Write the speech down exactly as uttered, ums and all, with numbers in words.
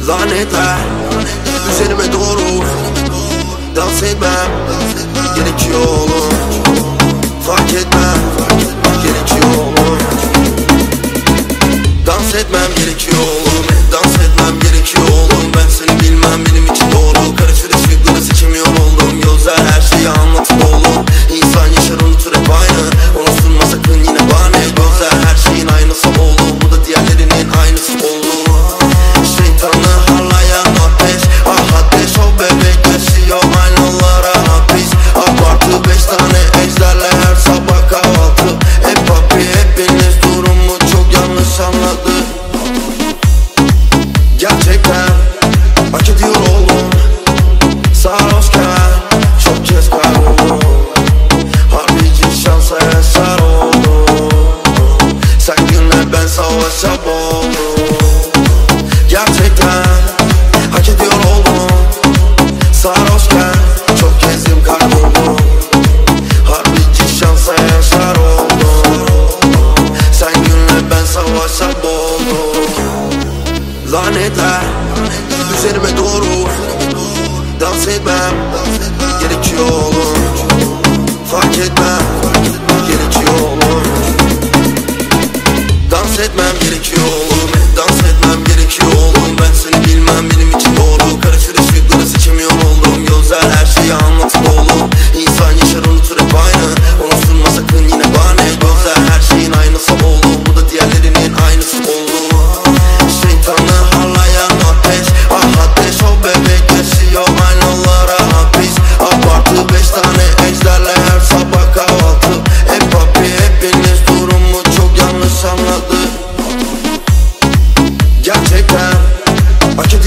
Lanetler üzerime doğru dans etmem gerekiyor oğlum. Fark etmem gerekiyor oğlum. Dans etmem gerekiyor oğlum. Dans etmem gerekiyor oğlum. Ben seni bilmem, benim için doğru. Karışır ışıkları seçemiyor oldum. Gözler her şeyi anlatır oğlum. İnsan yaşar unutur hep aynı. Onu sunma sakın yine bahane. Gözler her şeyin aynısı oğlum. Bu da diğerlerinin aynısı oğlum. Şeytanı harlayan ateş, ah ateş o bebek yaşıyor aynalara hapis. Abartı beş tane ejderle her sabah kahvaltı. Hep papi hepiniz durumu çok yanlış anladı. Gerçekten hak ediyor oğlum. Sarhoşken çok kez kayboldum. Harbici şansa yaşar oldum. Sen günle ben savaşa boğuldum. Gerçekten hak ediyor oğlum. Sarhoşken çok gezdim kayboldum. Harbici şansa yaşar oldum. Sen günle ben savaşa boğuldum. Lanetler üzerime doğru dans etmem gerekiyor oğlum. Fark etmem gerekiyor oğlum. Dans etmem gerekiyor oğlum. Dans etmem gerekiyor oğlum. Ben seni bilmem, benim için doğru. Karışır ışıkları seçemiyor oldum. Gözler her şeyi anlatır oğlum. İnsan yaşar unutur hep aynı. Onu sunma sakın yine bahane. Gözler her şeyin aynısı oğlum. Bu da diğerlerinin aynısı oğlum. Şeytanı harlayan ateş, ah ateş o bebek yaşıyor aynalara hapis. Abartı beş tane ejderle her sabah kahvaltı. Hep papi hepiniz durumu çok yanlış anladı. Gerçekten hak ediyor